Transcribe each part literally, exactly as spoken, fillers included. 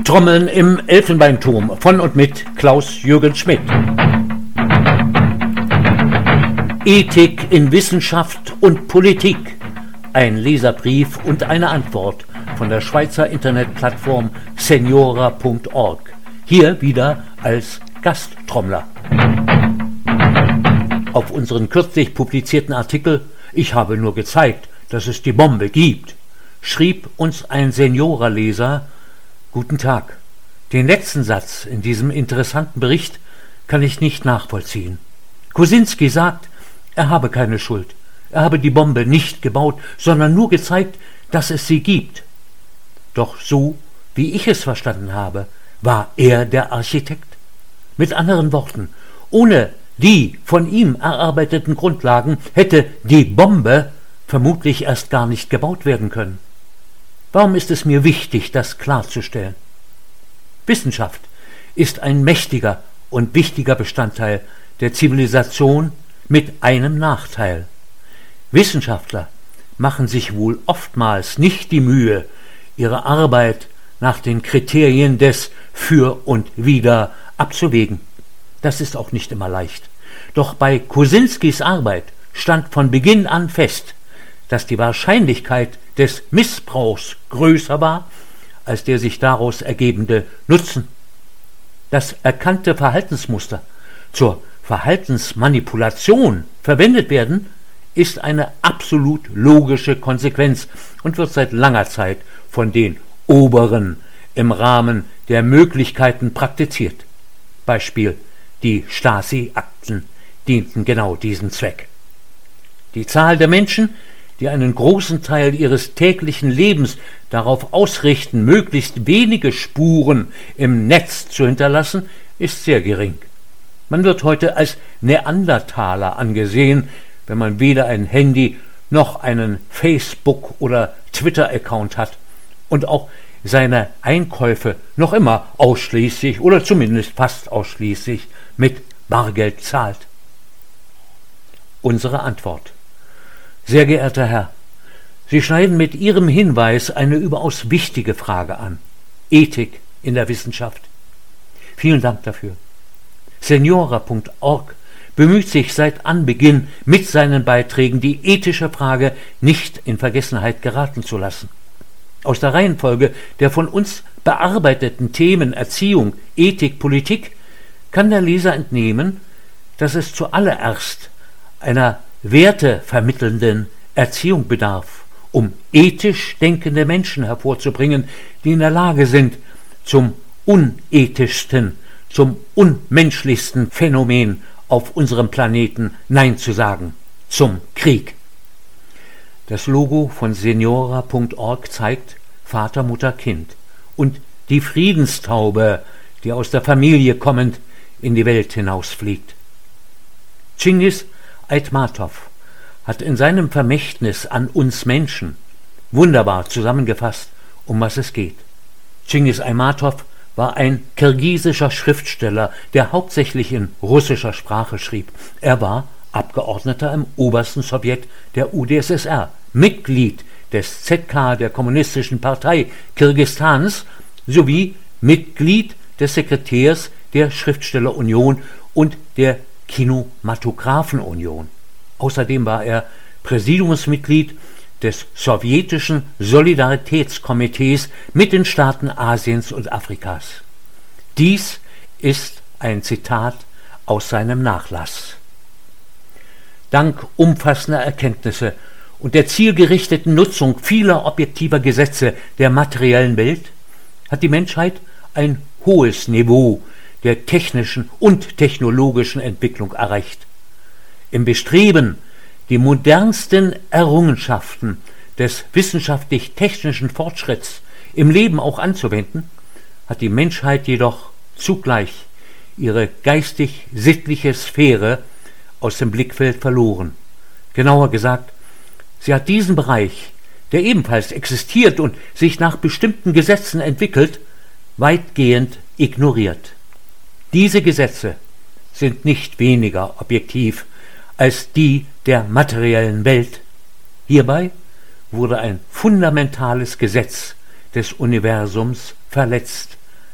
Trommeln im Elfenbeinturm von und mit Klaus-Jürgen Schmidt. Ethik in Wissenschaft und Politik. Ein Leserbrief und eine Antwort von der Schweizer Internetplattform Seniora punkt org. Hier wieder als Gasttrommler. Auf unseren kürzlich publizierten Artikel "Ich habe nur gezeigt, dass es die Bombe gibt", schrieb uns ein Seniora-Leser: Guten Tag. Den letzten Satz in diesem interessanten Bericht kann ich nicht nachvollziehen. Kosinski sagt, er habe keine Schuld. Er habe die Bombe nicht gebaut, sondern nur gezeigt, dass es sie gibt. Doch so, wie ich es verstanden habe, war er der Architekt. Mit anderen Worten, ohne die von ihm erarbeiteten Grundlagen hätte die Bombe vermutlich erst gar nicht gebaut werden können. Warum ist es mir wichtig, das klarzustellen? Wissenschaft ist ein mächtiger und wichtiger Bestandteil der Zivilisation mit einem Nachteil. Wissenschaftler machen sich wohl oftmals nicht die Mühe, ihre Arbeit nach den Kriterien des Für und Wider abzuwägen. Das ist auch nicht immer leicht. Doch bei Kosinskis Arbeit stand von Beginn an fest, dass die Wahrscheinlichkeit des Missbrauchs größer war als der sich daraus ergebende Nutzen. Dass erkannte Verhaltensmuster zur Verhaltensmanipulation verwendet werden, ist eine absolut logische Konsequenz und wird seit langer Zeit von den Oberen im Rahmen der Möglichkeiten praktiziert. Beispiel: Die Stasi-Akten dienten genau diesem Zweck. Die Zahl der Menschen, die einen großen Teil ihres täglichen Lebens darauf ausrichten, möglichst wenige Spuren im Netz zu hinterlassen, ist sehr gering. Man wird heute als Neandertaler angesehen, wenn man weder ein Handy noch einen Facebook- oder Twitter-Account hat und auch seine Einkäufe noch immer ausschließlich oder zumindest fast ausschließlich mit Bargeld zahlt. Unsere Antwort: Sehr geehrter Herr, Sie schneiden mit Ihrem Hinweis eine überaus wichtige Frage an. Ethik in der Wissenschaft. Vielen Dank dafür. Seniora punkt org bemüht sich seit Anbeginn mit seinen Beiträgen, die ethische Frage nicht in Vergessenheit geraten zu lassen. Aus der Reihenfolge der von uns bearbeiteten Themen Erziehung, Ethik, Politik kann der Leser entnehmen, dass es zuallererst einer wertevermittelnden Erziehung bedarf, um ethisch denkende Menschen hervorzubringen, die in der Lage sind, zum unethischsten, zum unmenschlichsten Phänomen auf unserem Planeten Nein zu sagen: zum Krieg. Das Logo von Seniora punkt org zeigt Vater, Mutter, Kind und die Friedenstaube, die aus der Familie kommend in die Welt hinausfliegt. Cengiz Aitmatov hat in seinem Vermächtnis an uns Menschen wunderbar zusammengefasst, um was es geht. Cengiz Aitmatov war ein kirgisischer Schriftsteller, der hauptsächlich in russischer Sprache schrieb. Er war Abgeordneter im obersten Sowjet der U d S S R, Mitglied des Z K der Kommunistischen Partei Kirgistans sowie Mitglied des Sekretärs der Schriftstellerunion und der Kinematographenunion. Außerdem war er Präsidiumsmitglied des sowjetischen Solidaritätskomitees mit den Staaten Asiens und Afrikas. Dies ist ein Zitat aus seinem Nachlass. Dank umfassender Erkenntnisse und der zielgerichteten Nutzung vieler objektiver Gesetze der materiellen Welt hat die Menschheit ein hohes Niveau der technischen und technologischen Entwicklung erreicht. Im Bestreben, die modernsten Errungenschaften des wissenschaftlich-technischen Fortschritts im Leben auch anzuwenden, hat die Menschheit jedoch zugleich ihre geistig-sittliche Sphäre aus dem Blickfeld verloren. Genauer gesagt, sie hat diesen Bereich, der ebenfalls existiert und sich nach bestimmten Gesetzen entwickelt, weitgehend ignoriert. Diese Gesetze sind nicht weniger objektiv als die der materiellen Welt. Hierbei wurde ein fundamentales Gesetz des Universums verletzt,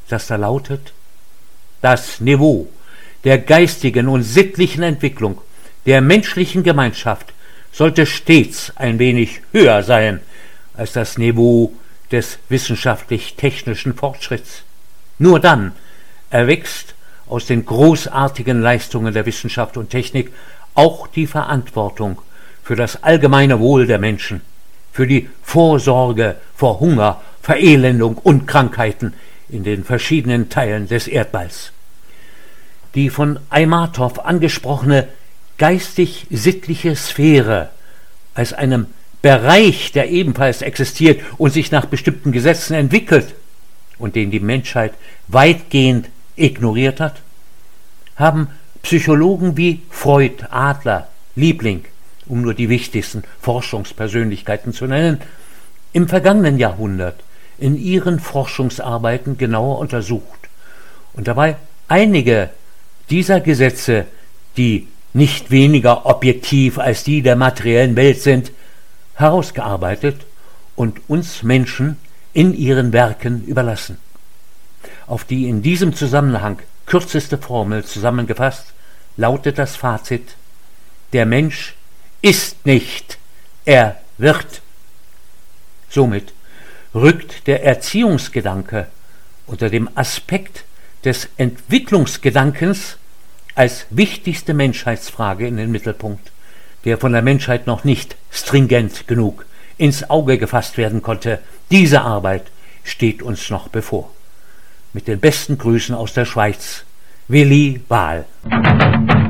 das da lautet: Das Niveau der geistigen und sittlichen Entwicklung der menschlichen Gemeinschaft sollte stets ein wenig höher sein als das Niveau des wissenschaftlich-technischen Fortschritts. Nur dann erwächst aus den großartigen Leistungen der Wissenschaft und Technik auch die Verantwortung für das allgemeine Wohl der Menschen, für die Vorsorge vor Hunger, Verelendung und Krankheiten in den verschiedenen Teilen des Erdballs. Die von Aymatov angesprochene geistig-sittliche Sphäre als einem Bereich, der ebenfalls existiert und sich nach bestimmten Gesetzen entwickelt und den die Menschheit weitgehend ignoriert hat, haben Psychologen wie Freud, Adler, Liebling, um nur die wichtigsten Forschungspersönlichkeiten zu nennen, im vergangenen Jahrhundert in ihren Forschungsarbeiten genauer untersucht und dabei einige dieser Gesetze, die nicht weniger objektiv als die der materiellen Welt sind, herausgearbeitet und uns Menschen in ihren Werken überlassen. Auf die in diesem Zusammenhang kürzeste Formel zusammengefasst lautet das Fazit: Der Mensch ist nicht, er wird. Somit rückt der Erziehungsgedanke unter dem Aspekt des Entwicklungsgedankens als wichtigste Menschheitsfrage in den Mittelpunkt, der von der Menschheit noch nicht stringent genug ins Auge gefasst werden konnte. Diese Arbeit steht uns noch bevor. Mit den besten Grüßen aus der Schweiz, Willi Wahl.